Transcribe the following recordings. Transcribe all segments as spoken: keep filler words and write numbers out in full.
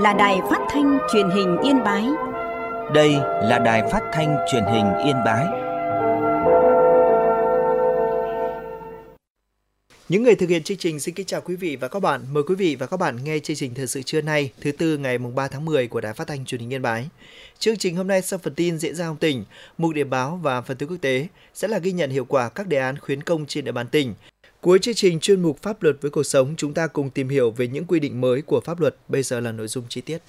là Đài Phát thanh Truyền hình Yên Bái. Đây là Đài Phát thanh Truyền hình Yên Bái. Những người thực hiện chương trình xin kính chào quý vị và các bạn. Mời quý vị và các bạn nghe chương trình thời sự trưa nay, thứ tư ngày ba tháng mười của Đài Phát thanh Truyền hình Yên Bái. Chương trình hôm nay sau phần tin diễn ra trong tỉnh, mục điểm báo và phần tin quốc tế sẽ là ghi nhận hiệu quả các đề án khuyến công trên địa bàn tỉnh. Cuối chương trình chuyên mục Pháp luật với cuộc sống, chúng ta cùng tìm hiểu về những quy định mới của pháp luật. Bây giờ là nội dung chi tiết.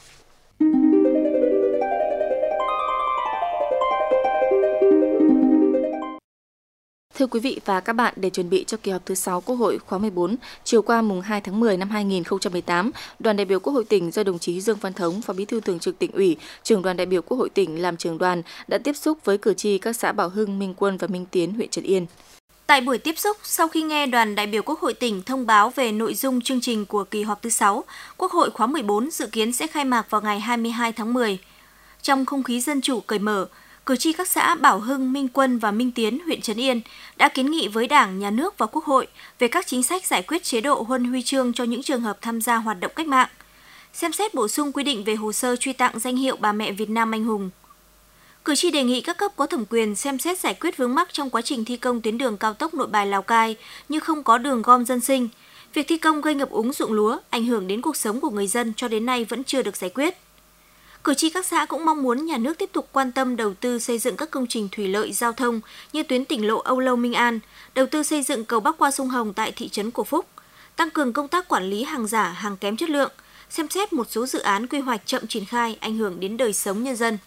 Thưa quý vị và các bạn, để chuẩn bị cho kỳ họp thứ sáu Quốc hội khóa mười bốn, chiều qua mùng hai tháng mười năm hai nghìn không trăm mười tám, đoàn đại biểu Quốc hội tỉnh do đồng chí Dương Văn Thống, Phó Bí thư Thường trực Tỉnh ủy, Trưởng đoàn đại biểu Quốc hội tỉnh làm trưởng đoàn đã tiếp xúc với cử tri các xã Bảo Hưng, Minh Quân và Minh Tiến, huyện Trấn Yên. Tại buổi tiếp xúc, sau khi nghe đoàn đại biểu Quốc hội tỉnh thông báo về nội dung chương trình của kỳ họp thứ sáu, Quốc hội khóa mười bốn dự kiến sẽ khai mạc vào ngày hai mươi hai tháng mười. Trong không khí dân chủ cởi mở, cử tri các xã Bảo Hưng, Minh Quân và Minh Tiến, huyện Trấn Yên đã kiến nghị với Đảng, Nhà nước và Quốc hội về các chính sách giải quyết chế độ huân huy chương cho những trường hợp tham gia hoạt động cách mạng, xem xét bổ sung quy định về hồ sơ truy tặng danh hiệu Bà mẹ Việt Nam anh hùng. Cử tri đề nghị các cấp có thẩm quyền xem xét giải quyết vướng mắc trong quá trình thi công tuyến đường cao tốc Nội Bài - Lào Cai như không có đường gom dân sinh, việc thi công gây ngập úng ruộng lúa, ảnh hưởng đến cuộc sống của người dân cho đến nay vẫn chưa được giải quyết. Cử tri các xã cũng mong muốn nhà nước tiếp tục quan tâm đầu tư xây dựng các công trình thủy lợi, giao thông như tuyến tỉnh lộ Âu Lâu - Minh An, đầu tư xây dựng cầu bắc qua sông Hồng tại thị trấn Cổ Phúc, tăng cường công tác quản lý hàng giả, hàng kém chất lượng, xem xét một số dự án quy hoạch chậm triển khai ảnh hưởng đến đời sống nhân dân.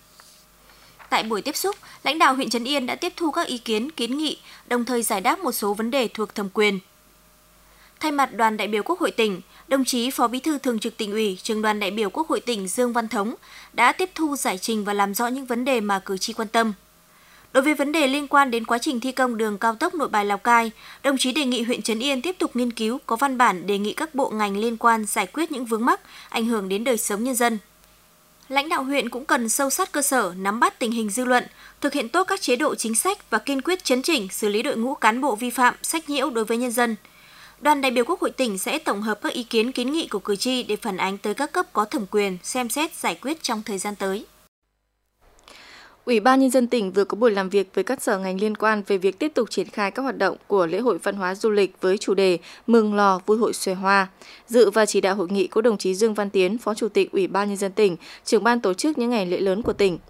Tại buổi tiếp xúc, lãnh đạo huyện Trấn Yên đã tiếp thu các ý kiến, kiến nghị, đồng thời giải đáp một số vấn đề thuộc thẩm quyền. Thay mặt đoàn đại biểu Quốc hội tỉnh, đồng chí Phó Bí thư Thường trực Tỉnh ủy, Trưởng đoàn đại biểu Quốc hội tỉnh Dương Văn Thống đã tiếp thu giải trình và làm rõ những vấn đề mà cử tri quan tâm. Đối với vấn đề liên quan đến quá trình thi công đường cao tốc Nội Bài - Lào Cai, đồng chí đề nghị huyện Trấn Yên tiếp tục nghiên cứu, có văn bản đề nghị các bộ ngành liên quan giải quyết những vướng mắc ảnh hưởng đến đời sống nhân dân. Lãnh đạo huyện cũng cần sâu sát cơ sở, nắm bắt tình hình dư luận, thực hiện tốt các chế độ chính sách và kiên quyết chấn chỉnh, xử lý đội ngũ cán bộ vi phạm, sách nhiễu đối với nhân dân. Đoàn đại biểu Quốc hội tỉnh sẽ tổng hợp các ý kiến kiến nghị của cử tri để phản ánh tới các cấp có thẩm quyền, xem xét giải quyết trong thời gian tới. Ủy ban Nhân dân tỉnh vừa có buổi làm việc với các sở ngành liên quan về việc tiếp tục triển khai các hoạt động của lễ hội văn hóa du lịch với chủ đề Mường Lò vui hội xòe hoa. Dự và chỉ đạo hội nghị có đồng chí Dương Văn Tiến, Phó Chủ tịch Ủy ban Nhân dân tỉnh, trưởng ban tổ chức những ngày lễ lớn của tỉnh.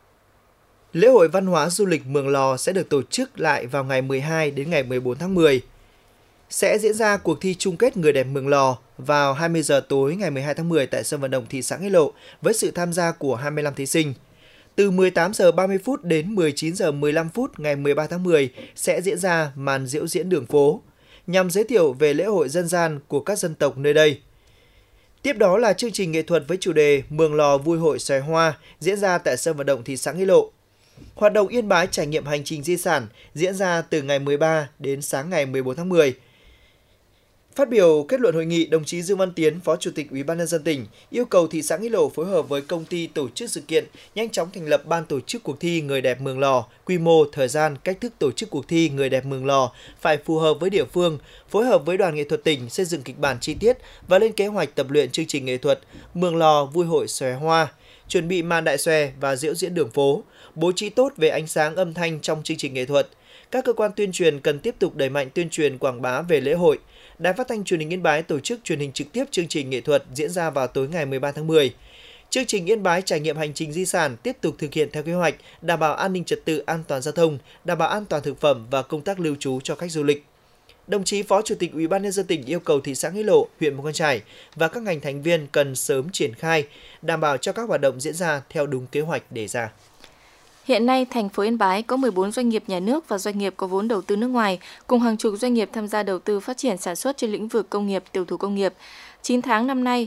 Lễ hội văn hóa du lịch Mường Lò sẽ được tổ chức lại vào ngày mười hai đến ngày mười bốn tháng mười. Sẽ diễn ra cuộc thi chung kết người đẹp Mường Lò vào hai mươi giờ tối ngày mười hai tháng mười tại sân vận động thị xã Nghĩa Lộ với sự tham gia của hai mươi lăm thí sinh. Từ mười tám giờ ba mươi phút đến mười chín giờ mười lăm phút ngày mười ba tháng mười sẽ diễn ra màn diễu diễn đường phố nhằm giới thiệu về lễ hội dân gian của các dân tộc nơi đây. Tiếp đó là chương trình nghệ thuật với chủ đề Mường Lò vui hội xòe hoa diễn ra tại sân vận động thị xã Nghĩa Lộ. Hoạt động Yên Bái trải nghiệm hành trình di sản diễn ra từ ngày mười ba đến sáng ngày mười bốn tháng mười. Phát biểu kết luận hội nghị, đồng chí Dương Văn Tiến, Phó Chủ tịch Ủy ban Nhân dân tỉnh, yêu cầu thị xã Nghĩa Lộ phối hợp với công ty tổ chức sự kiện nhanh chóng thành lập ban tổ chức cuộc thi Người đẹp Mường Lò, quy mô, thời gian, cách thức tổ chức cuộc thi Người đẹp Mường Lò phải phù hợp với địa phương, phối hợp với đoàn nghệ thuật tỉnh xây dựng kịch bản chi tiết và lên kế hoạch tập luyện chương trình nghệ thuật Mường Lò vui hội xòe hoa, chuẩn bị màn đại xòe và diễu diễn đường phố, bố trí tốt về ánh sáng âm thanh trong chương trình nghệ thuật. Các cơ quan tuyên truyền cần tiếp tục đẩy mạnh tuyên truyền quảng bá về lễ hội. Đài Phát thanh Truyền hình Yên Bái tổ chức truyền hình trực tiếp chương trình nghệ thuật diễn ra vào tối ngày mười ba tháng mười. Chương trình Yên Bái trải nghiệm hành trình di sản tiếp tục thực hiện theo kế hoạch, đảm bảo an ninh trật tự, an toàn giao thông, đảm bảo an toàn thực phẩm và công tác lưu trú cho khách du lịch. Đồng chí Phó Chủ tịch Ủy ban Nhân dân tỉnh yêu cầu thị xã Nghĩa Lộ, huyện Mù Căng Chải và các ngành thành viên cần sớm triển khai, đảm bảo cho các hoạt động diễn ra theo đúng kế hoạch đề ra. Hiện nay, thành phố Yên Bái có mười bốn doanh nghiệp nhà nước và doanh nghiệp có vốn đầu tư nước ngoài, cùng hàng chục doanh nghiệp tham gia đầu tư phát triển sản xuất trên lĩnh vực công nghiệp, tiểu thủ công nghiệp. chín tháng năm nay,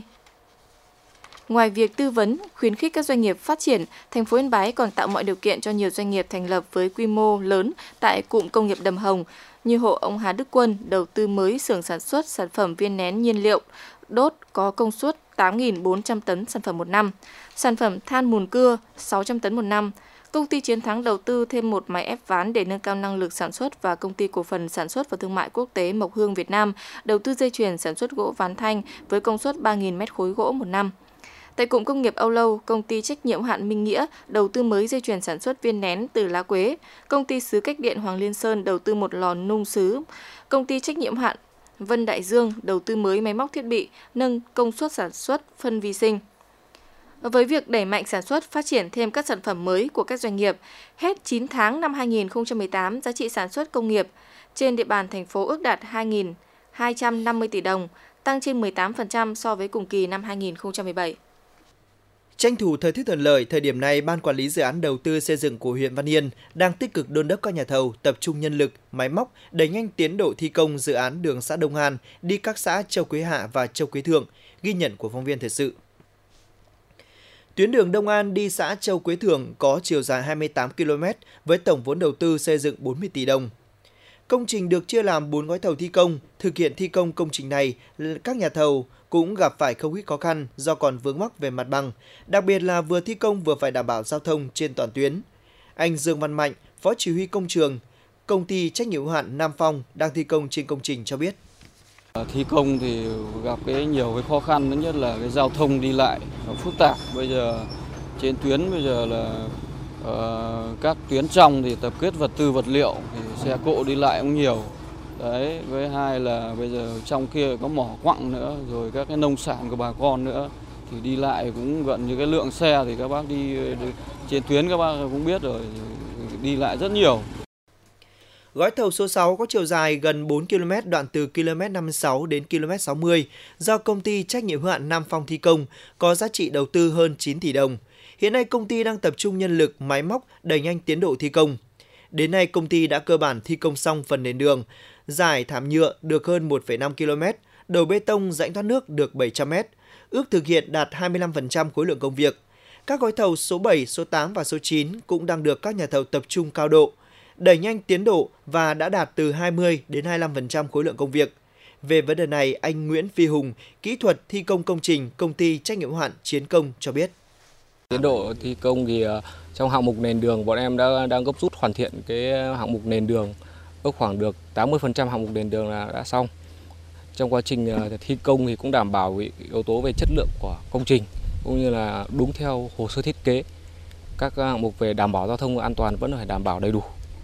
ngoài việc tư vấn, khuyến khích các doanh nghiệp phát triển, thành phố Yên Bái còn tạo mọi điều kiện cho nhiều doanh nghiệp thành lập với quy mô lớn tại cụm công nghiệp Đầm Hồng, như hộ ông Hà Đức Quân đầu tư mới xưởng sản xuất sản phẩm viên nén nhiên liệu đốt có công suất tám nghìn bốn trăm tấn sản phẩm một năm, sản phẩm than mùn cưa sáu trăm tấn một năm. Công ty Chiến Thắng đầu tư thêm một máy ép ván để nâng cao năng lực sản xuất và Công ty Cổ phần Sản xuất và Thương mại Quốc tế Mộc Hương Việt Nam đầu tư dây chuyền sản xuất gỗ ván thanh với công suất ba nghìn mét khối gỗ một năm. Tại cụm công nghiệp Âu Lâu, công ty trách nhiệm hữu hạn Minh Nghĩa đầu tư mới dây chuyền sản xuất viên nén từ lá quế, công ty sứ cách điện Hoàng Liên Sơn đầu tư một lò nung sứ, công ty trách nhiệm hữu hạn Vân Đại Dương đầu tư mới máy móc thiết bị, nâng công suất sản xuất phân vi sinh. Với việc đẩy mạnh sản xuất, phát triển thêm các sản phẩm mới của các doanh nghiệp, hết chín tháng năm hai nghìn không trăm mười tám, giá trị sản xuất công nghiệp trên địa bàn thành phố ước đạt hai nghìn hai trăm năm mươi tỷ đồng, tăng trên mười tám phần trăm so với cùng kỳ năm hai nghìn không trăm mười bảy. Tranh thủ thời tiết thuận lợi, thời điểm này, Ban Quản lý Dự án Đầu tư xây dựng của huyện Văn Yên đang tích cực đôn đốc các nhà thầu tập trung nhân lực, máy móc, đẩy nhanh tiến độ thi công dự án đường xã Đông An đi các xã Châu Quế Hạ và Châu Quế Thượng, ghi nhận của phóng viên thời sự. Tuyến đường Đông An đi xã Châu Quế Thượng có chiều dài hai mươi tám ki lô mét với tổng vốn đầu tư xây dựng bốn mươi tỷ đồng. Công trình được chia làm bốn gói thầu thi công. Thực hiện thi công công trình này, các nhà thầu cũng gặp phải không ít khó khăn do còn vướng mắc về mặt bằng, đặc biệt là vừa thi công vừa phải đảm bảo giao thông trên toàn tuyến. Anh Dương Văn Mạnh, Phó Chỉ huy công trường, công ty trách nhiệm hữu hạn Nam Phong đang thi công trên công trình cho biết. Thi công thì gặp cái nhiều cái khó khăn, thứ nhất là cái giao thông đi lại phức tạp. Bây giờ trên tuyến bây giờ là uh, các tuyến trong thì tập kết vật tư vật liệu thì xe cộ đi lại cũng nhiều. Đấy, với hai là bây giờ trong kia có mỏ quặng nữa, rồi các cái nông sản của bà con nữa thì đi lại cũng gần như cái lượng xe thì các bác đi, đi trên tuyến các bác cũng biết rồi, đi lại rất nhiều. Gói thầu số sáu có chiều dài gần bốn ki lô mét đoạn từ ki lô mét năm mươi sáu đến ki lô mét sáu mươi do công ty trách nhiệm hữu hạn Nam Phong thi công, có giá trị đầu tư hơn chín tỷ đồng. Hiện nay công ty đang tập trung nhân lực, máy móc đẩy nhanh tiến độ thi công. Đến nay công ty đã cơ bản thi công xong phần nền đường, giải thảm nhựa được hơn một phẩy năm ki lô mét, đổ bê tông rãnh thoát nước được bảy trăm mét, ước thực hiện đạt hai mươi lăm phần trăm khối lượng công việc. Các gói thầu số bảy, số tám và số chín cũng đang được các nhà thầu tập trung cao độ, đẩy nhanh tiến độ và đã đạt từ hai mươi đến hai mươi lăm phần trăm khối lượng công việc. Về vấn đề này, anh Nguyễn Phi Hùng, kỹ thuật thi công công trình, công ty trách nhiệm hữu hạn Chiến Công cho biết. Tiến độ thi công thì trong hạng mục nền đường bọn em đã đang gấp rút hoàn thiện cái hạng mục nền đường, ước khoảng được tám mươi phần trăm hạng mục nền đường là đã xong. Trong quá trình thi công thì cũng đảm bảo yếu tố về chất lượng của công trình cũng như là đúng theo hồ sơ thiết kế. Các hạng mục về đảm bảo giao thông an toàn vẫn phải đảm bảo đầy đủ.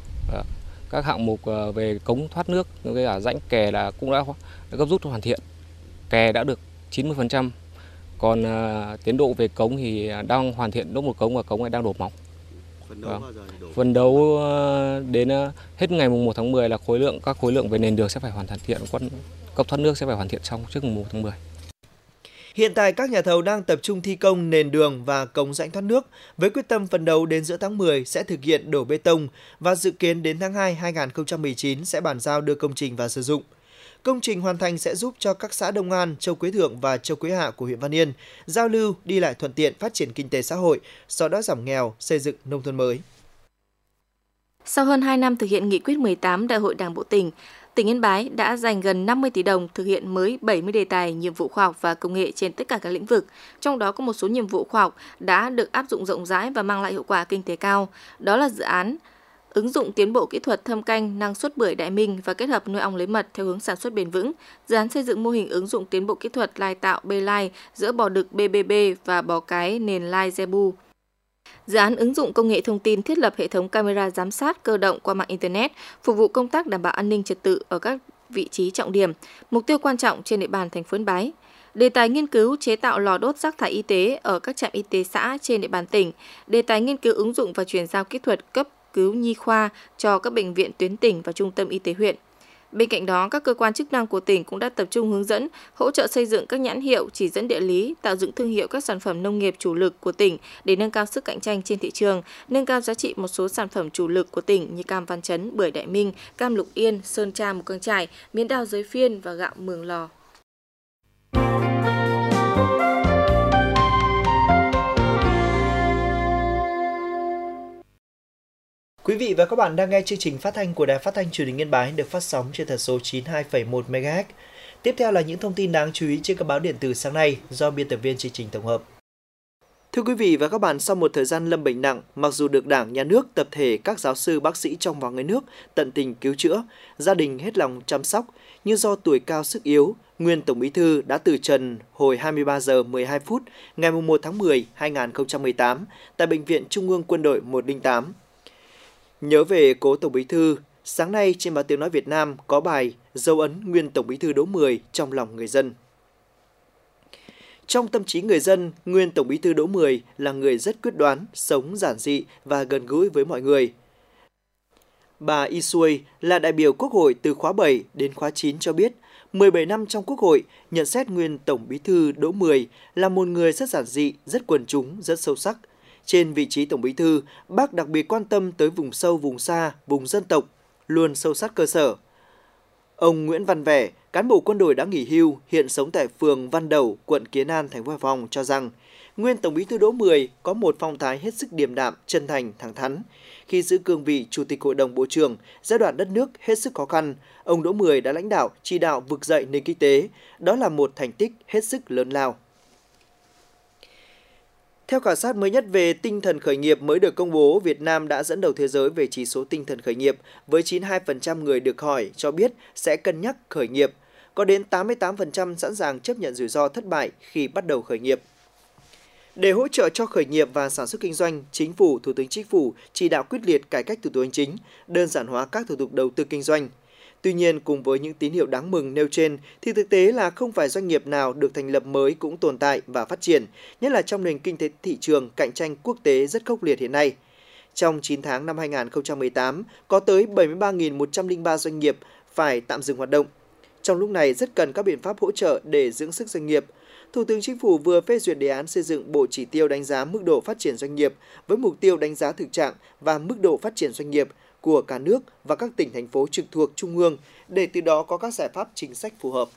Các hạng mục về cống thoát nước với cả rãnh kè là cũng đã, đã gấp rút hoàn thiện. Kè đã được chín mươi phần trăm. Còn uh, tiến độ về cống thì đang hoàn thiện đốt một cống và cống này đang đổ móng. Phần đấu, vâng. đổ Phần đấu uh, đến uh, hết ngày mùng một tháng mười là khối lượng các khối lượng về nền đường sẽ phải hoàn thiện, cấp thoát nước sẽ phải hoàn thiện xong trước mùng một tháng mười. Hiện tại các nhà thầu đang tập trung thi công nền đường và cống rãnh thoát nước với quyết tâm phấn đấu đến giữa tháng mười sẽ thực hiện đổ bê tông và dự kiến đến tháng hai năm hai nghìn không trăm mười chín sẽ bàn giao đưa công trình vào sử dụng. Công trình hoàn thành sẽ giúp cho các xã Đông An, Châu Quế Thượng và Châu Quế Hạ của huyện Văn Yên giao lưu, đi lại thuận tiện, phát triển kinh tế xã hội, xóa đói giảm nghèo, xây dựng nông thôn mới. Sau hơn hai năm thực hiện nghị quyết mười tám Đại hội Đảng bộ tỉnh, tỉnh Yên Bái đã dành gần năm mươi tỷ đồng thực hiện mới bảy mươi đề tài nhiệm vụ khoa học và công nghệ trên tất cả các lĩnh vực. Trong đó có một số nhiệm vụ khoa học đã được áp dụng rộng rãi và mang lại hiệu quả kinh tế cao. Đó là dự án ứng dụng tiến bộ kỹ thuật thâm canh năng suất bưởi Đại Minh và kết hợp nuôi ong lấy mật theo hướng sản xuất bền vững, dự án xây dựng mô hình ứng dụng tiến bộ kỹ thuật lai tạo bê lai giữa bò đực bê bê bê và bò cái nền lai Zebu. Dự án ứng dụng công nghệ thông tin thiết lập hệ thống camera giám sát cơ động qua mạng Internet, phục vụ công tác đảm bảo an ninh trật tự ở các vị trí trọng điểm, mục tiêu quan trọng trên địa bàn thành phố Yên Bái. Đề tài nghiên cứu chế tạo lò đốt rác thải y tế ở các trạm y tế xã trên địa bàn tỉnh. Đề tài nghiên cứu ứng dụng và chuyển giao kỹ thuật cấp cứu nhi khoa cho các bệnh viện tuyến tỉnh và trung tâm y tế huyện. Bên cạnh đó, các cơ quan chức năng của tỉnh cũng đã tập trung hướng dẫn, hỗ trợ xây dựng các nhãn hiệu, chỉ dẫn địa lý, tạo dựng thương hiệu các sản phẩm nông nghiệp chủ lực của tỉnh để nâng cao sức cạnh tranh trên thị trường, nâng cao giá trị một số sản phẩm chủ lực của tỉnh như cam Văn Chấn, bưởi Đại Minh, cam Lục Yên, sơn tra Mù Căng Chải, miến đào Giới Phiên và gạo Mường Lò. Quý vị và các bạn đang nghe chương trình phát thanh của Đài Phát thanh Truyền hình Yên Bái được phát sóng trên tần số chín mươi hai phẩy một mê ga héc. Tiếp theo là những thông tin đáng chú ý trên các báo điện tử sáng nay do biên tập viên chương trình tổng hợp. Thưa quý vị và các bạn, sau một thời gian lâm bệnh nặng, mặc dù được Đảng, Nhà nước, tập thể các giáo sư, bác sĩ trong và ngoài nước tận tình cứu chữa, gia đình hết lòng chăm sóc, nhưng do tuổi cao sức yếu, nguyên Tổng Bí thư đã từ trần hồi hai mươi ba giờ mười hai phút ngày mùng một tháng mười năm hai nghìn không trăm mười tám tại Bệnh viện Trung ương Quân đội một không tám. Nhớ về cố Tổng Bí thư, sáng nay trên báo Tiếng nói Việt Nam có bài dấu ấn nguyên Tổng Bí thư Đỗ Mười trong lòng người dân. Trong tâm trí người dân, nguyên Tổng Bí thư Đỗ Mười là người rất quyết đoán, sống giản dị và gần gũi với mọi người. Bà Y Xuôi là đại biểu Quốc hội từ khóa bảy đến khóa chín cho biết, mười bảy năm trong Quốc hội, nhận xét nguyên Tổng Bí thư Đỗ Mười là một người rất giản dị, rất quần chúng, rất sâu sắc. Trên vị trí Tổng Bí thư, bác đặc biệt quan tâm tới vùng sâu, vùng xa, vùng dân tộc, luôn sâu sát cơ sở. Ông Nguyễn Văn Vẻ, cán bộ quân đội đã nghỉ hưu, hiện sống tại phường Văn Đẩu, quận Kiến An, thành phố Hải Phòng cho rằng, nguyên Tổng Bí thư Đỗ Mười có một phong thái hết sức điềm đạm, chân thành, thẳng thắn. Khi giữ cương vị Chủ tịch Hội đồng Bộ trưởng, giai đoạn đất nước hết sức khó khăn, ông Đỗ Mười đã lãnh đạo, chỉ đạo vực dậy nền kinh tế. Đó là một thành tích hết sức lớn lao. Theo khảo sát mới nhất về tinh thần khởi nghiệp mới được công bố, Việt Nam đã dẫn đầu thế giới về chỉ số tinh thần khởi nghiệp, với chín mươi hai phần trăm người được hỏi cho biết sẽ cân nhắc khởi nghiệp. Có đến tám mươi tám phần trăm sẵn sàng chấp nhận rủi ro thất bại khi bắt đầu khởi nghiệp. Để hỗ trợ cho khởi nghiệp và sản xuất kinh doanh, Chính phủ, Thủ tướng Chính phủ chỉ đạo quyết liệt cải cách thủ tục hành chính, đơn giản hóa các thủ tục đầu tư kinh doanh. Tuy nhiên, cùng với những tín hiệu đáng mừng nêu trên, thì thực tế là không phải doanh nghiệp nào được thành lập mới cũng tồn tại và phát triển, nhất là trong nền kinh tế thị trường cạnh tranh quốc tế rất khốc liệt hiện nay. Trong chín tháng năm hai nghìn không trăm mười tám, có tới bảy mươi ba nghìn một trăm lẻ ba doanh nghiệp phải tạm dừng hoạt động. Trong lúc này rất cần các biện pháp hỗ trợ để dưỡng sức doanh nghiệp. Thủ tướng Chính phủ vừa phê duyệt đề án xây dựng bộ chỉ tiêu đánh giá mức độ phát triển doanh nghiệp với mục tiêu đánh giá thực trạng và mức độ phát triển doanh nghiệp của cả nước và các tỉnh, thành phố trực thuộc Trung ương để từ đó có các giải pháp chính sách phù hợp.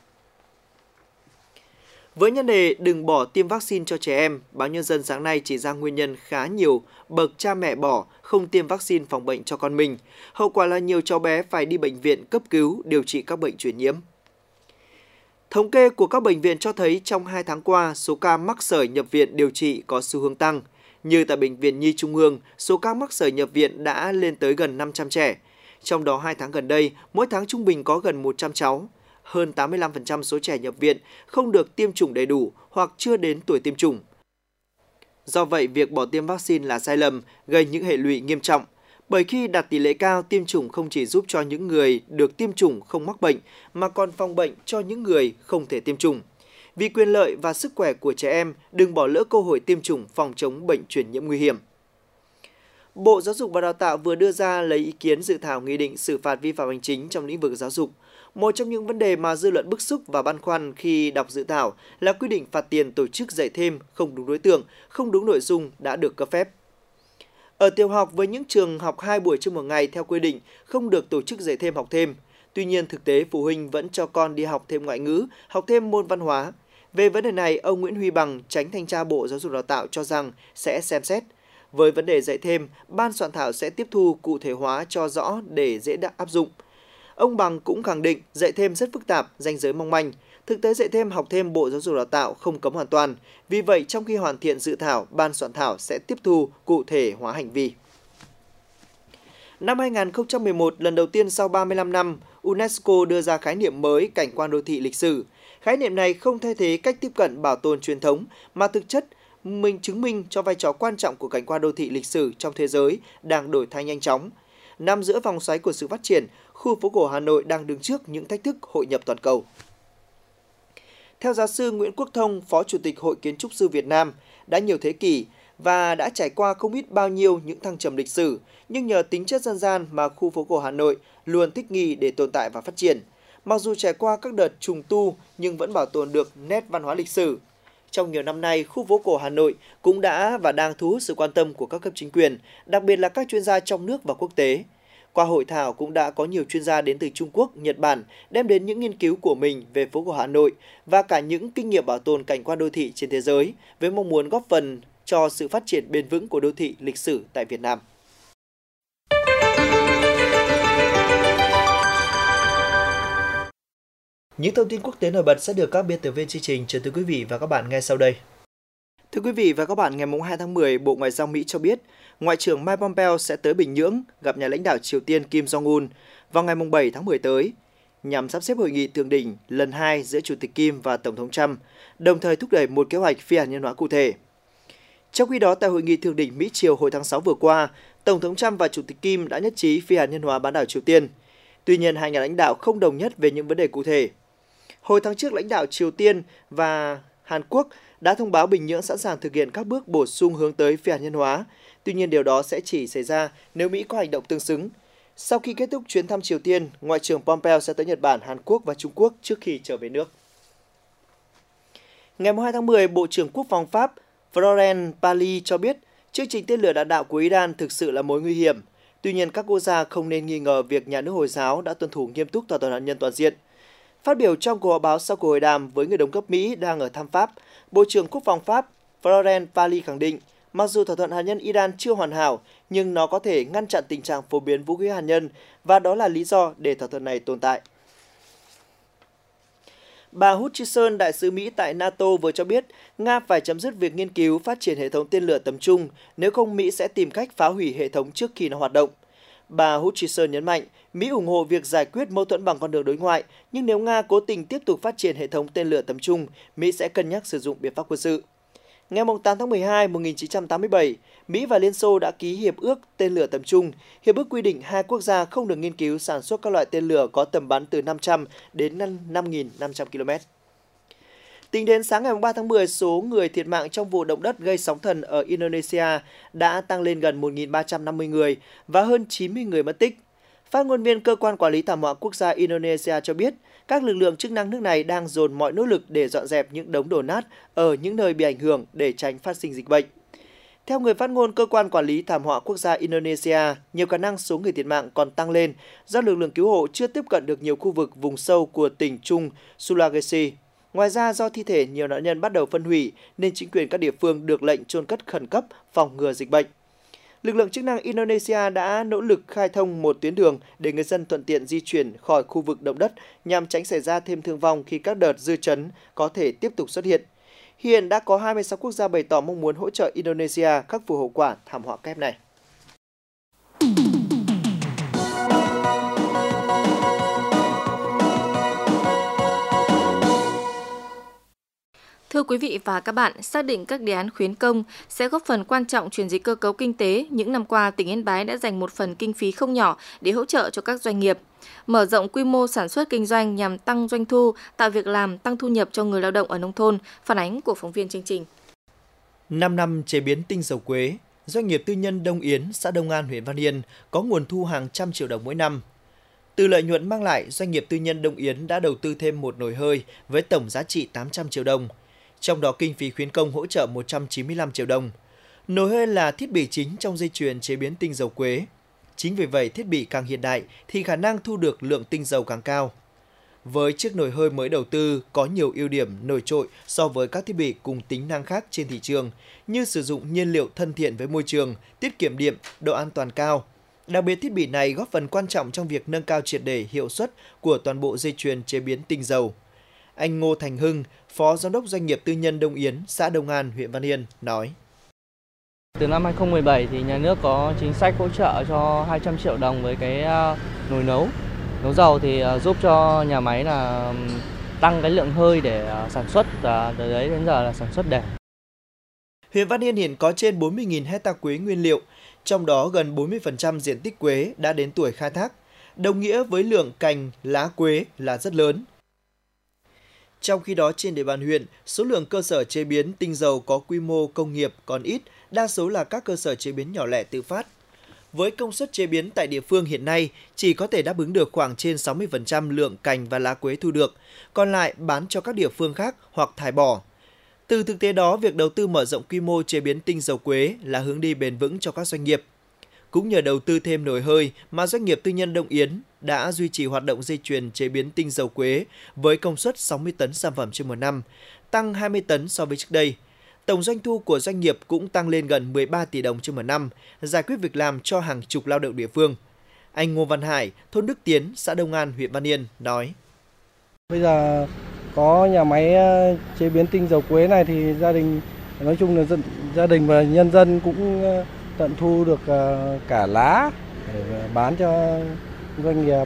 Với nhân đề đừng bỏ tiêm vaccine cho trẻ em, Báo Nhân dân sáng nay chỉ ra nguyên nhân khá nhiều bậc cha mẹ bỏ không tiêm vaccine phòng bệnh cho con mình. Hậu quả là nhiều cháu bé phải đi bệnh viện cấp cứu điều trị các bệnh truyền nhiễm. Thống kê của các bệnh viện cho thấy trong hai tháng qua, số ca mắc sởi nhập viện điều trị có xu hướng tăng. Như tại Bệnh viện Nhi Trung ương, số ca mắc sởi nhập viện đã lên tới gần năm trăm trẻ. Trong đó hai tháng gần đây, mỗi tháng trung bình có gần một trăm cháu. Hơn tám mươi lăm phần trăm số trẻ nhập viện không được tiêm chủng đầy đủ hoặc chưa đến tuổi tiêm chủng. Do vậy, việc bỏ tiêm vaccine là sai lầm, gây những hệ lụy nghiêm trọng. Bởi khi đạt tỷ lệ cao, tiêm chủng không chỉ giúp cho những người được tiêm chủng không mắc bệnh, mà còn phòng bệnh cho những người không thể tiêm chủng. Vì quyền lợi và sức khỏe của trẻ em, đừng bỏ lỡ cơ hội tiêm chủng phòng chống bệnh truyền nhiễm nguy hiểm. Bộ Giáo dục và Đào tạo vừa đưa ra lấy ý kiến dự thảo nghị định xử phạt vi phạm hành chính trong lĩnh vực giáo dục. Một trong những vấn đề mà dư luận bức xúc và băn khoăn khi đọc dự thảo là quy định phạt tiền tổ chức dạy thêm không đúng đối tượng, không đúng nội dung đã được cấp phép. Ở tiểu học, với những trường học hai buổi trên một ngày theo quy định không được tổ chức dạy thêm học thêm. Tuy nhiên, thực tế phụ huynh vẫn cho con đi học thêm ngoại ngữ, học thêm môn văn hóa. Về vấn đề này, ông Nguyễn Huy Bằng, Chánh Thanh tra Bộ Giáo dục Đào tạo cho rằng sẽ xem xét. Với vấn đề dạy thêm, ban soạn thảo sẽ tiếp thu cụ thể hóa cho rõ để dễ áp dụng. Ông Bằng cũng khẳng định dạy thêm rất phức tạp, ranh giới mong manh. Thực tế dạy thêm, học thêm Bộ Giáo dục Đào tạo không cấm hoàn toàn. Vì vậy, trong khi hoàn thiện dự thảo, ban soạn thảo sẽ tiếp thu cụ thể hóa hành vi. Năm hai nghìn không trăm mười một, lần đầu tiên sau ba mươi lăm năm, UNESCO đưa ra khái niệm mới cảnh quan đô thị lịch sử. Khái niệm này không thay thế cách tiếp cận bảo tồn truyền thống, mà thực chất mình chứng minh cho vai trò quan trọng của cảnh quan đô thị lịch sử trong thế giới đang đổi thay nhanh chóng. Nằm giữa vòng xoáy của sự phát triển, khu phố cổ Hà Nội đang đứng trước những thách thức hội nhập toàn cầu. Theo giáo sư Nguyễn Quốc Thông, Phó Chủ tịch Hội Kiến trúc sư Việt Nam, đã nhiều thế kỷ và đã trải qua không biết bao nhiêu những thăng trầm lịch sử, nhưng nhờ tính chất dân gian mà khu phố cổ Hà Nội luôn thích nghi để tồn tại và phát triển. Mặc dù trải qua các đợt trùng tu nhưng vẫn bảo tồn được nét văn hóa lịch sử. Trong nhiều năm nay, khu phố cổ Hà Nội cũng đã và đang thu hút sự quan tâm của các cấp chính quyền, đặc biệt là các chuyên gia trong nước và quốc tế. Qua hội thảo cũng đã có nhiều chuyên gia đến từ Trung Quốc, Nhật Bản đem đến những nghiên cứu của mình về phố cổ Hà Nội và cả những kinh nghiệm bảo tồn cảnh quan đô thị trên thế giới với mong muốn góp phần cho sự phát triển bền vững của đô thị lịch sử tại Việt Nam. Những thông tin quốc tế nổi bật sẽ được các biên tập viên chương trình chuyển tới quý vị và các bạn ngay sau đây. Thưa quý vị và các bạn, ngày hai tháng mười, Bộ Ngoại giao Mỹ cho biết, Ngoại trưởng Mike Pompeo sẽ tới Bình Nhưỡng gặp nhà lãnh đạo Triều Tiên Kim Jong-un vào ngày bảy tháng mười tới, nhằm sắp xếp hội nghị thượng đỉnh lần hai giữa Chủ tịch Kim và Tổng thống Trump, đồng thời thúc đẩy một kế hoạch phi hạt nhân hóa cụ thể. Trong khi đó, tại hội nghị thượng đỉnh Mỹ-Triều hồi tháng sáu vừa qua, Tổng thống Trump và Chủ tịch Kim đã nhất trí phi hạt nhân hóa bán đảo Triều Tiên. Tuy nhiên, hai nhà lãnh đạo không đồng nhất về những vấn đề cụ thể. Hồi tháng trước, lãnh đạo Triều Tiên và Hàn Quốc đã thông báo Bình Nhưỡng sẵn sàng thực hiện các bước bổ sung hướng tới phi hạt nhân hóa. Tuy nhiên, điều đó sẽ chỉ xảy ra nếu Mỹ có hành động tương xứng. Sau khi kết thúc chuyến thăm Triều Tiên, Ngoại trưởng Pompeo sẽ tới Nhật Bản, Hàn Quốc và Trung Quốc trước khi trở về nước. Ngày hai tháng mười, Bộ trưởng Quốc phòng Pháp Florent Parly cho biết chương trình tên lửa đạn đạo của Iran thực sự là mối nguy hiểm. Tuy nhiên, các quốc gia không nên nghi ngờ việc nhà nước Hồi giáo đã tuân thủ nghiêm túc thỏa thuận hạt nhân toàn diện. Phát biểu trong cuộc họp báo sau cuộc hội đàm với người đồng cấp Mỹ đang ở thăm Pháp, Bộ trưởng Quốc phòng Pháp Florent Parly khẳng định, mặc dù thỏa thuận hạt nhân Iran chưa hoàn hảo, nhưng nó có thể ngăn chặn tình trạng phổ biến vũ khí hạt nhân và đó là lý do để thỏa thuận này tồn tại. Bà Hutchison, đại sứ Mỹ tại NATO vừa cho biết Nga phải chấm dứt việc nghiên cứu phát triển hệ thống tên lửa tầm trung, nếu không Mỹ sẽ tìm cách phá hủy hệ thống trước khi nó hoạt động. Bà Hutchison nhấn mạnh, Mỹ ủng hộ việc giải quyết mâu thuẫn bằng con đường đối ngoại, nhưng nếu Nga cố tình tiếp tục phát triển hệ thống tên lửa tầm trung, Mỹ sẽ cân nhắc sử dụng biện pháp quân sự. Ngày tám tháng mười hai năm một nghìn chín trăm tám mươi bảy, Mỹ và Liên Xô đã ký Hiệp ước Tên lửa tầm trung. Hiệp ước quy định hai quốc gia không được nghiên cứu sản xuất các loại tên lửa có tầm bắn từ năm trăm đến năm nghìn năm trăm ki lô mét. Tính đến sáng ngày ba tháng mười, số người thiệt mạng trong vụ động đất gây sóng thần ở Indonesia đã tăng lên gần một nghìn ba trăm năm mươi người và hơn chín mươi người mất tích. Phát ngôn viên Cơ quan Quản lý Thảm họa Quốc gia Indonesia cho biết, các lực lượng chức năng nước này đang dồn mọi nỗ lực để dọn dẹp những đống đổ nát ở những nơi bị ảnh hưởng để tránh phát sinh dịch bệnh. Theo người phát ngôn Cơ quan Quản lý Thảm họa Quốc gia Indonesia, nhiều khả năng số người thiệt mạng còn tăng lên do lực lượng cứu hộ chưa tiếp cận được nhiều khu vực vùng sâu của tỉnh Trung Sulawesi. Ngoài ra, do thi thể nhiều nạn nhân bắt đầu phân hủy nên chính quyền các địa phương được lệnh chôn cất khẩn cấp phòng ngừa dịch bệnh. Lực lượng chức năng Indonesia đã nỗ lực khai thông một tuyến đường để người dân thuận tiện di chuyển khỏi khu vực động đất nhằm tránh xảy ra thêm thương vong khi các đợt dư chấn có thể tiếp tục xuất hiện. Hiện đã có hai mươi sáu quốc gia bày tỏ mong muốn hỗ trợ Indonesia khắc phục hậu quả thảm họa kép này. Thưa quý vị và các bạn, xác định các đề án khuyến công sẽ góp phần quan trọng chuyển dịch cơ cấu kinh tế. Những năm qua, tỉnh Yên Bái đã dành một phần kinh phí không nhỏ để hỗ trợ cho các doanh nghiệp, mở rộng quy mô sản xuất kinh doanh nhằm tăng doanh thu, tạo việc làm, tăng thu nhập cho người lao động ở nông thôn. Phản ánh của phóng viên chương trình. năm năm chế biến tinh dầu quế, doanh nghiệp tư nhân Đông Yến, xã Đông An, huyện Văn Yên có nguồn thu hàng trăm triệu đồng mỗi năm. Từ lợi nhuận mang lại, doanh nghiệp tư nhân Đông Yến đã đầu tư thêm một nồi hơi với tổng giá trị tám trăm triệu đồng. Trong đó kinh phí khuyến công hỗ trợ một trăm chín mươi lăm triệu đồng. Nồi hơi là thiết bị chính trong dây chuyền chế biến tinh dầu quế. Chính vì vậy, thiết bị càng hiện đại thì khả năng thu được lượng tinh dầu càng cao. Với chiếc nồi hơi mới đầu tư có nhiều ưu điểm nổi trội so với các thiết bị cùng tính năng khác trên thị trường, như sử dụng nhiên liệu thân thiện với môi trường, tiết kiệm điện, độ an toàn cao. Đặc biệt, thiết bị này góp phần quan trọng trong việc nâng cao triệt để hiệu suất của toàn bộ dây chuyền chế biến tinh dầu. Anh Ngô Thành Hưng, Phó Giám đốc Doanh nghiệp Tư nhân Đông Yến, xã Đông An, huyện Văn Yên, nói. Từ năm hai không một bảy thì nhà nước có chính sách hỗ trợ cho hai trăm triệu đồng với cái nồi nấu. Nấu dầu thì giúp cho nhà máy là tăng cái lượng hơi để sản xuất, và từ đấy đến giờ là sản xuất đều. Huyện Văn Yên hiện có trên bốn mươi nghìn hecta quế nguyên liệu, trong đó gần bốn mươi phần trăm diện tích quế đã đến tuổi khai thác, đồng nghĩa với lượng cành, lá quế là rất lớn. Trong khi đó, trên địa bàn huyện, số lượng cơ sở chế biến tinh dầu có quy mô công nghiệp còn ít, đa số là các cơ sở chế biến nhỏ lẻ tự phát. Với công suất chế biến tại địa phương hiện nay, chỉ có thể đáp ứng được khoảng trên sáu mươi phần trăm lượng cành và lá quế thu được, còn lại bán cho các địa phương khác hoặc thải bỏ. Từ thực tế đó, việc đầu tư mở rộng quy mô chế biến tinh dầu quế là hướng đi bền vững cho các doanh nghiệp. Cũng nhờ đầu tư thêm nồi hơi mà doanh nghiệp tư nhân Đông Yến đã duy trì hoạt động dây chuyền chế biến tinh dầu quế với công suất sáu mươi tấn sản phẩm trên một năm, tăng hai mươi tấn so với trước đây. Tổng doanh thu của doanh nghiệp cũng tăng lên gần mười ba tỷ đồng trên một năm, giải quyết việc làm cho hàng chục lao động địa phương. Anh Ngô Văn Hải, thôn Đức Tiến, xã Đông An, huyện Văn Yên nói. Bây giờ có nhà máy chế biến tinh dầu quế này thì gia đình Nói chung là dân, gia đình và nhân dân cũng tận thu được cả lá để bán cho doanh nghiệp.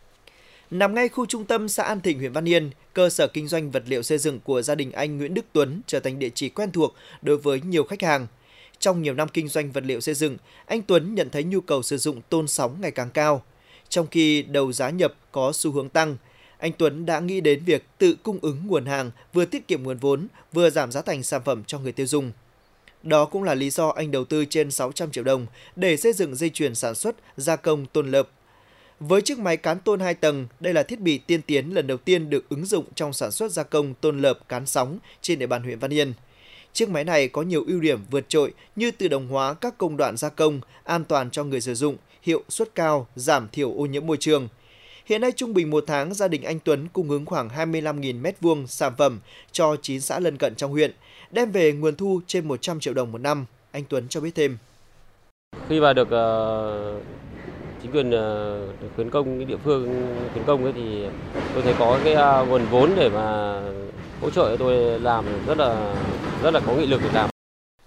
Nằm ngay khu trung tâm xã An Thịnh, huyện Văn Yên, cơ sở kinh doanh vật liệu xây dựng của gia đình anh Nguyễn Đức Tuấn trở thành địa chỉ quen thuộc đối với nhiều khách hàng. Trong nhiều năm kinh doanh vật liệu xây dựng, anh Tuấn nhận thấy nhu cầu sử dụng tôn sóng ngày càng cao. Trong khi đầu giá nhập có xu hướng tăng, anh Tuấn đã nghĩ đến việc tự cung ứng nguồn hàng, vừa tiết kiệm nguồn vốn, vừa giảm giá thành sản phẩm cho người tiêu dùng. Đó cũng là lý do anh đầu tư trên sáu trăm triệu đồng để xây dựng dây chuyền sản xuất, gia công tôn lợp. Với chiếc máy cán tôn hai tầng, đây là thiết bị tiên tiến lần đầu tiên được ứng dụng trong sản xuất gia công tôn lợp cán sóng trên địa bàn huyện Văn Yên. Chiếc máy này có nhiều ưu điểm vượt trội như tự động hóa các công đoạn gia công, an toàn cho người sử dụng, hiệu suất cao, giảm thiểu ô nhiễm môi trường. Hiện nay trung bình một tháng, gia đình anh Tuấn cung ứng khoảng hai mươi lăm nghìn mét vuông sản phẩm cho chín xã lân cận trong huyện, đem về nguồn thu trên một trăm triệu đồng một năm. Anh Tuấn cho biết thêm. Khi mà được uh, chính quyền uh, khuyến công, cái địa phương khuyến công ấy thì tôi thấy có cái uh, nguồn vốn để mà hỗ trợ cho tôi làm rất là rất là có nghị lực để làm.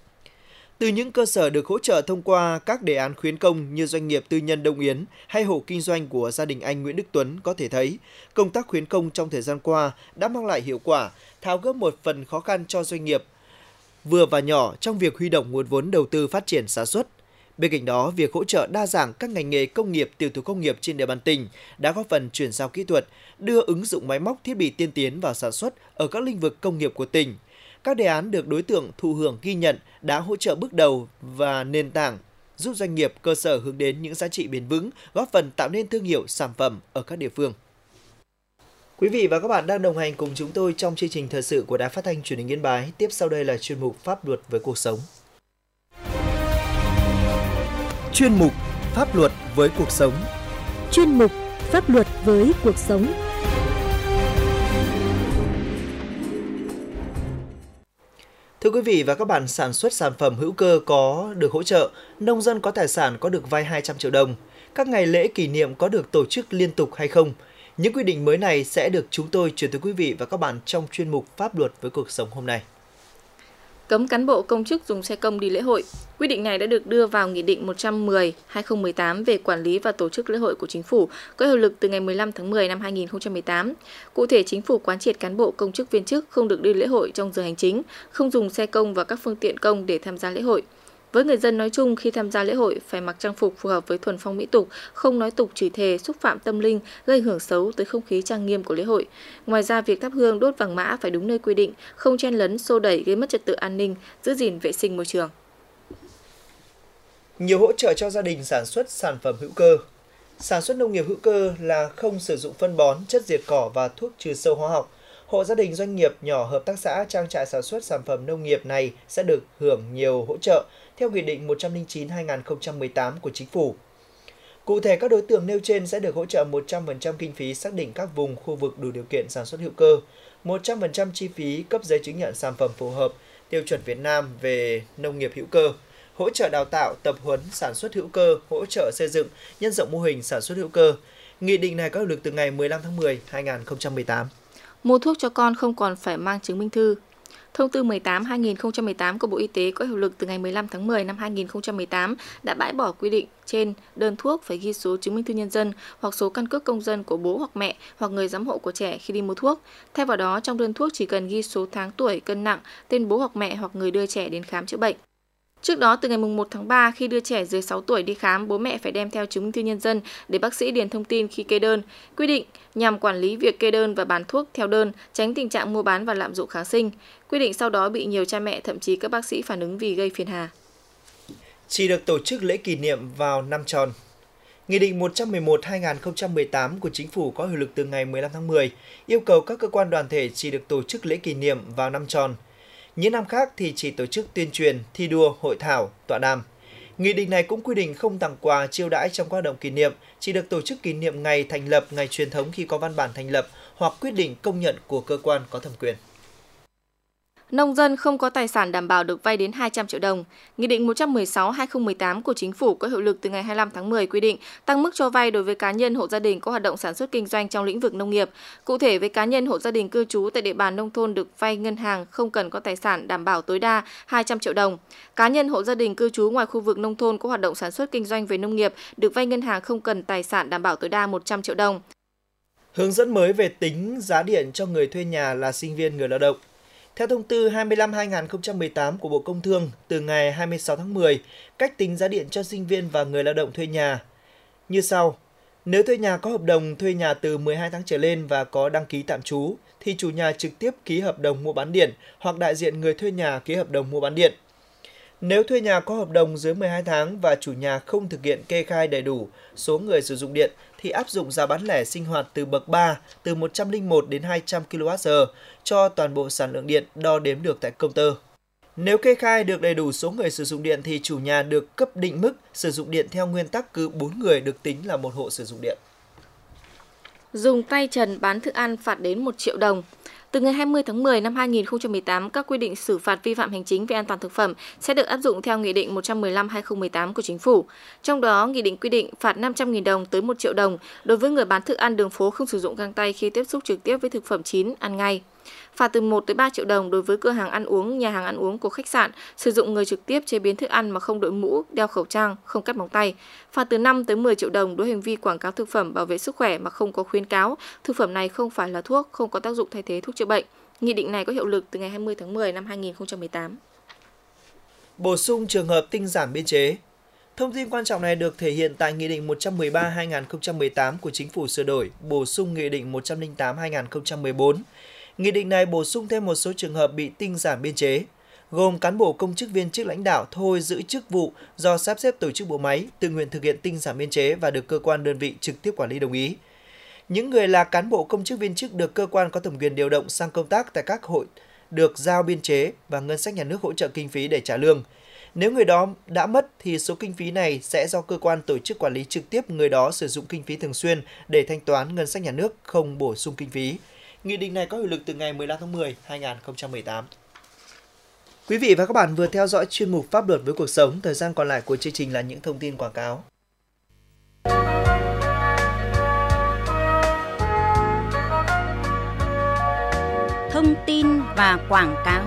Từ những cơ sở được hỗ trợ thông qua các đề án khuyến công như doanh nghiệp tư nhân Đông Yến hay hộ kinh doanh của gia đình anh Nguyễn Đức Tuấn có thể thấy, công tác khuyến công trong thời gian qua đã mang lại hiệu quả, tháo gỡ một phần khó khăn cho doanh nghiệp vừa và nhỏ trong việc huy động nguồn vốn đầu tư phát triển sản xuất. Bên cạnh đó, việc hỗ trợ đa dạng các ngành nghề công nghiệp, tiểu thủ công nghiệp trên địa bàn tỉnh đã góp phần chuyển giao kỹ thuật, đưa ứng dụng máy móc thiết bị tiên tiến vào sản xuất ở các lĩnh vực công nghiệp của tỉnh. Các đề án được đối tượng thụ hưởng ghi nhận đã hỗ trợ bước đầu và nền tảng, giúp doanh nghiệp cơ sở hướng đến những giá trị bền vững, góp phần tạo nên thương hiệu sản phẩm ở các địa phương. Quý vị và các bạn đang đồng hành cùng chúng tôi trong chương trình thời sự của Đài Phát thanh Truyền hình Yên Bái. Tiếp sau đây là chuyên mục Pháp luật với cuộc sống. Chuyên mục Pháp luật với cuộc sống. Chuyên mục Pháp luật với cuộc sống. Thưa quý vị và các bạn, sản xuất sản phẩm hữu cơ có được hỗ trợ, nông dân có tài sản có được vay hai trăm triệu đồng, các ngày lễ kỷ niệm có được tổ chức liên tục hay không? Những quy định mới này sẽ được chúng tôi chuyển tới quý vị và các bạn trong chuyên mục Pháp luật với cuộc sống hôm nay. Cấm cán bộ công chức dùng xe công đi lễ hội. Quy định này đã được đưa vào Nghị định một trăm mười trên hai nghìn không trăm mười tám về quản lý và tổ chức lễ hội của Chính phủ, có hiệu lực từ ngày mười lăm tháng mười năm hai nghìn không trăm mười tám. Cụ thể, Chính phủ quán triệt cán bộ công chức viên chức không được đi lễ hội trong giờ hành chính, không dùng xe công và các phương tiện công để tham gia lễ hội. Với người dân nói chung, khi tham gia lễ hội phải mặc trang phục phù hợp với thuần phong mỹ tục, không nói tục chửi thề, xúc phạm tâm linh, gây ảnh hưởng xấu tới không khí trang nghiêm của lễ hội. Ngoài ra, việc thắp hương đốt vàng mã phải đúng nơi quy định, không chen lấn, xô đẩy gây mất trật tự an ninh, giữ gìn vệ sinh môi trường. Nhiều hỗ trợ cho gia đình sản xuất sản phẩm hữu cơ. Sản xuất nông nghiệp hữu cơ là không sử dụng phân bón, chất diệt cỏ và thuốc trừ sâu hóa học. Hộ gia đình, doanh nghiệp nhỏ, hợp tác xã, trang trại sản xuất sản phẩm nông nghiệp này sẽ được hưởng nhiều hỗ trợ theo Nghị định một trăm lẻ chín trên hai nghìn không trăm mười tám của Chính phủ. Cụ thể, các đối tượng nêu trên sẽ được hỗ trợ một trăm phần trăm kinh phí xác định các vùng, khu vực đủ điều kiện sản xuất hữu cơ, một trăm phần trăm chi phí cấp giấy chứng nhận sản phẩm phù hợp, tiêu chuẩn Việt Nam về nông nghiệp hữu cơ, hỗ trợ đào tạo, tập huấn sản xuất hữu cơ, hỗ trợ xây dựng, nhân rộng mô hình sản xuất hữu cơ. Nghị định này có hiệu lực từ ngày mười lăm tháng mười năm hai nghìn không trăm mười tám. Mua thuốc cho con không còn phải mang chứng minh thư. Thông tư mười tám trên hai nghìn không trăm mười tám của Bộ Y tế có hiệu lực từ ngày mười lăm tháng mười năm hai nghìn không trăm mười tám đã bãi bỏ quy định trên đơn thuốc phải ghi số chứng minh thư nhân dân hoặc số căn cước công dân của bố hoặc mẹ hoặc người giám hộ của trẻ khi đi mua thuốc. Thay vào đó, trong đơn thuốc chỉ cần ghi số tháng tuổi, cân nặng, tên bố hoặc mẹ hoặc người đưa trẻ đến khám chữa bệnh. Trước đó, từ ngày mùng một tháng ba, khi đưa trẻ dưới sáu tuổi đi khám, bố mẹ phải đem theo chứng minh thư nhân dân để bác sĩ điền thông tin khi kê đơn. Quy định nhằm quản lý việc kê đơn và bán thuốc theo đơn, tránh tình trạng mua bán và lạm dụng kháng sinh. Quy định sau đó bị nhiều cha mẹ, thậm chí các bác sĩ phản ứng vì gây phiền hà. Chỉ được tổ chức lễ kỷ niệm vào năm tròn. Nghị định một trăm mười một trên hai nghìn không trăm mười tám của Chính phủ có hiệu lực từ ngày mười lăm tháng mười, yêu cầu các cơ quan đoàn thể chỉ được tổ chức lễ kỷ niệm vào năm tròn. Những năm khác thì chỉ tổ chức tuyên truyền, thi đua, hội thảo, tọa đàm. Nghị định này cũng quy định không tặng quà, chiêu đãi trong các hoạt động kỷ niệm, chỉ được tổ chức kỷ niệm ngày thành lập, ngày truyền thống khi có văn bản thành lập hoặc quyết định công nhận của cơ quan có thẩm quyền. Nông dân không có tài sản đảm bảo được vay đến hai trăm triệu đồng. Nghị định một trăm mười sáu trên hai nghìn không trăm mười tám của Chính phủ có hiệu lực từ ngày hai mươi lăm tháng mười quy định tăng mức cho vay đối với cá nhân hộ gia đình có hoạt động sản xuất kinh doanh trong lĩnh vực nông nghiệp. Cụ thể, với cá nhân hộ gia đình cư trú tại địa bàn nông thôn được vay ngân hàng không cần có tài sản đảm bảo tối đa hai trăm triệu đồng. Cá nhân hộ gia đình cư trú ngoài khu vực nông thôn có hoạt động sản xuất kinh doanh về nông nghiệp được vay ngân hàng không cần tài sản đảm bảo tối đa một trăm triệu đồng. Hướng dẫn mới về tính giá điện cho người thuê nhà là sinh viên người lao động. Theo thông tư hai mươi lăm trên hai nghìn không trăm mười tám của Bộ Công Thương, từ ngày hai mươi sáu tháng mười, cách tính giá điện cho sinh viên và người lao động thuê nhà như sau. Nếu thuê nhà có hợp đồng thuê nhà từ mười hai tháng trở lên và có đăng ký tạm trú, thì chủ nhà trực tiếp ký hợp đồng mua bán điện hoặc đại diện người thuê nhà ký hợp đồng mua bán điện. Nếu thuê nhà có hợp đồng dưới mười hai tháng và chủ nhà không thực hiện kê khai đầy đủ số người sử dụng điện, thì áp dụng giá bán lẻ sinh hoạt từ bậc ba, từ một trăm lẻ một đến hai trăm ki lô oát giờ cho toàn bộ sản lượng điện đo đếm được tại công tơ. Nếu kê khai được đầy đủ số người sử dụng điện thì chủ nhà được cấp định mức sử dụng điện theo nguyên tắc cứ bốn người được tính là một hộ sử dụng điện. Dùng tay trần bán thức ăn phạt đến một triệu đồng. Từ ngày hai mươi tháng mười năm hai nghìn không trăm mười tám, các quy định xử phạt vi phạm hành chính về an toàn thực phẩm sẽ được áp dụng theo Nghị định một trăm mười lăm trên hai nghìn không trăm mười tám của Chính phủ. Trong đó, Nghị định quy định phạt năm trăm nghìn đồng tới một triệu đồng đối với người bán thức ăn đường phố không sử dụng găng tay khi tiếp xúc trực tiếp với thực phẩm chín ăn ngay. Phạt từ một tới ba triệu đồng đối với cửa hàng ăn uống, nhà hàng ăn uống của khách sạn sử dụng người trực tiếp chế biến thức ăn mà không đội mũ, đeo khẩu trang, không cắt móng tay. Phạt từ năm tới mười triệu đồng đối với hành vi quảng cáo thực phẩm bảo vệ sức khỏe mà không có khuyến cáo, thực phẩm này không phải là thuốc, không có tác dụng thay thế thuốc chữa bệnh. Nghị định này có hiệu lực từ ngày hai mươi tháng mười năm hai nghìn không trăm mười tám. Bổ sung trường hợp tinh giản biên chế. Thông tin quan trọng này được thể hiện tại Nghị định một trăm mười ba trên hai nghìn không trăm mười tám của Chính phủ sửa đổi, bổ sung Nghị định một trăm lẻ tám trên hai nghìn không trăm mười bốn. Nghị định này bổ sung thêm một số trường hợp bị tinh giản biên chế, gồm cán bộ công chức viên chức lãnh đạo thôi giữ chức vụ do sắp xếp tổ chức bộ máy, tự nguyện thực hiện tinh giản biên chế và được cơ quan đơn vị trực tiếp quản lý đồng ý. Những người là cán bộ công chức viên chức được cơ quan có thẩm quyền điều động sang công tác tại các hội được giao biên chế và ngân sách nhà nước hỗ trợ kinh phí để trả lương. Nếu người đó đã mất thì số kinh phí này sẽ do cơ quan tổ chức quản lý trực tiếp người đó sử dụng kinh phí thường xuyên để thanh toán ngân sách nhà nước, không bổ sung kinh phí. Nghị định này có hiệu lực từ ngày mười lăm tháng mười năm hai nghìn không trăm mười tám. Quý vị và các bạn vừa theo dõi chuyên mục Pháp luật với cuộc sống. Thời gian còn lại của chương trình là những thông tin quảng cáo. Thông tin và quảng cáo.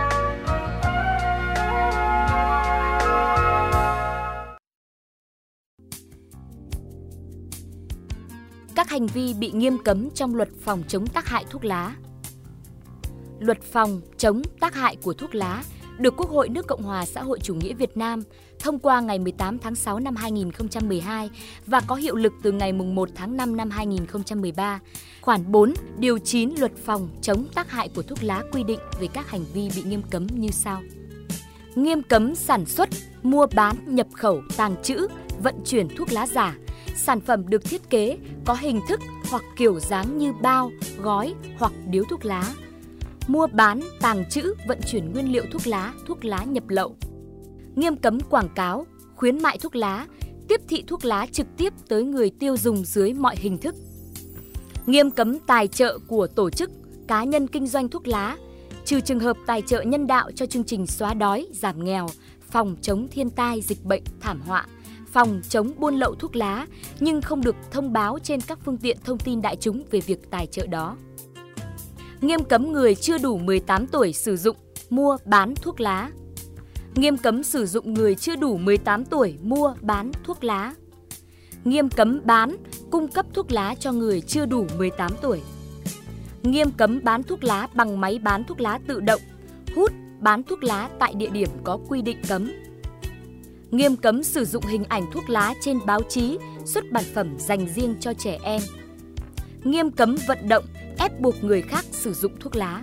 Các hành vi bị nghiêm cấm trong luật phòng chống tác hại thuốc lá. Luật phòng chống tác hại của thuốc lá được Quốc hội nước Cộng hòa xã hội chủ nghĩa Việt Nam thông qua ngày mười tám tháng sáu năm hai nghìn không trăm mười hai và có hiệu lực từ ngày mùng một tháng năm năm hai nghìn không trăm mười ba. Khoản bốn, điều chín Luật phòng chống tác hại của thuốc lá quy định về các hành vi bị nghiêm cấm như sau. Nghiêm cấm sản xuất, mua bán, nhập khẩu, tàng trữ, vận chuyển thuốc lá giả, sản phẩm được thiết kế có hình thức hoặc kiểu dáng như bao, gói hoặc điếu thuốc lá. Mua bán, tàng trữ, vận chuyển nguyên liệu thuốc lá, thuốc lá nhập lậu. Nghiêm cấm quảng cáo, khuyến mại thuốc lá, tiếp thị thuốc lá trực tiếp tới người tiêu dùng dưới mọi hình thức. Nghiêm cấm tài trợ của tổ chức, cá nhân kinh doanh thuốc lá, trừ trường hợp tài trợ nhân đạo cho chương trình xóa đói, giảm nghèo, phòng chống thiên tai, dịch bệnh, thảm họa, phòng chống buôn lậu thuốc lá, nhưng không được thông báo trên các phương tiện thông tin đại chúng về việc tài trợ đó. Nghiêm cấm người chưa đủ mười tám tuổi sử dụng, mua, bán thuốc lá. Nghiêm cấm sử dụng người chưa đủ mười tám tuổi mua, bán thuốc lá. Nghiêm cấm bán, cung cấp thuốc lá cho người chưa đủ mười tám tuổi. Nghiêm cấm bán thuốc lá bằng máy bán thuốc lá tự động, hút, bán thuốc lá tại địa điểm có quy định cấm. Nghiêm cấm sử dụng hình ảnh thuốc lá trên báo chí, xuất bản phẩm dành riêng cho trẻ em. Nghiêm cấm vận động, ép buộc người khác sử dụng thuốc lá.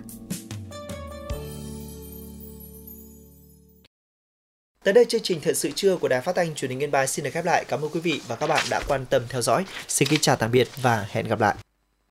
Tới đây chương trình Thời sự trưa của Đài Phát thanh Truyền hình Yên Bái xin được khép lại. Cảm ơn quý vị và các bạn đã quan tâm theo dõi. Xin kính chào tạm biệt và hẹn gặp lại.